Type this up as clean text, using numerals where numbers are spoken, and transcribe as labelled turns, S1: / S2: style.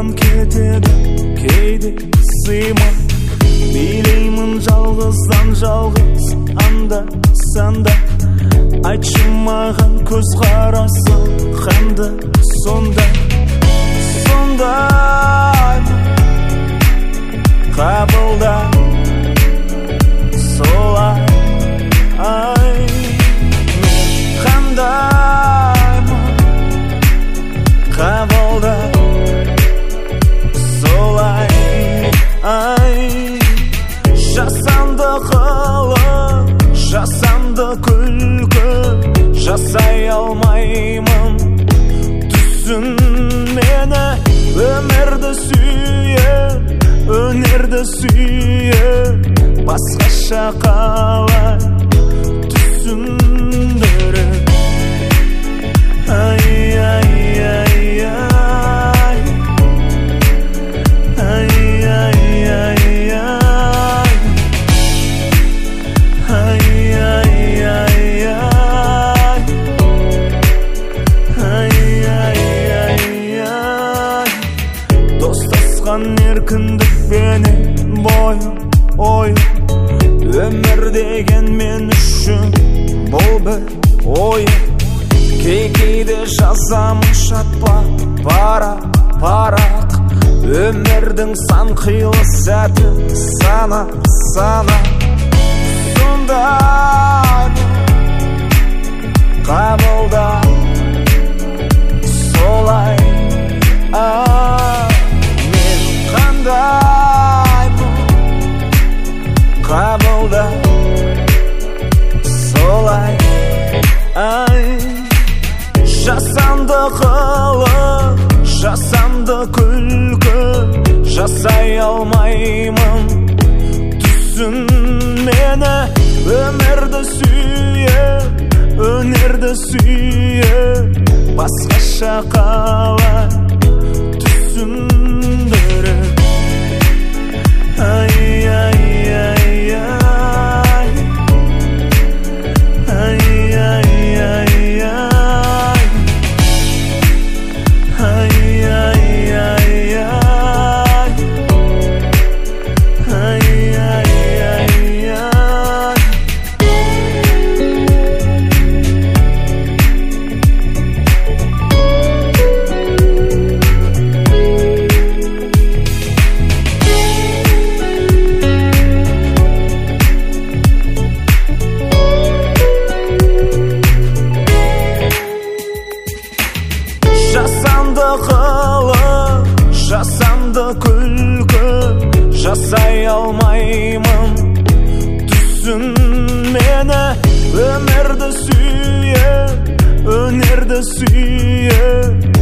S1: қолымнан кетеді кейде сыймай. Билеймін жалғыздан жалғыз анда санда. Айтшы маған көзқарасы қандай сондай. Сондай қабылда солай. Мен қандаймын қабылда солай. Жасанды қылық, жасанды күлкі жасай алмаймын. Түсін мені, өмірді сүйе, өнерді сүйе. Басқаша қалай түсіндіріп. Достасқан еркіндік бенен бойым, ойым. Өмір деген мен үшін бұл бір ойым. Кейде жазамын шатпақ парақ. Өмірдің сан қилы сәті сана. Сондай қабылда солай. Мен қандаймын қабылда солай. Жасанды қылық, жасанды күлкі жасай алмаймын. Түсін мені, өмірді сүйе, өнерді сүйе. Басқаша қалай түсіндіріп. Жасанды қылық, жасанды күлкі жасай алмаймын. Түсін мені, өмірді сүйе, өнерді сүйе.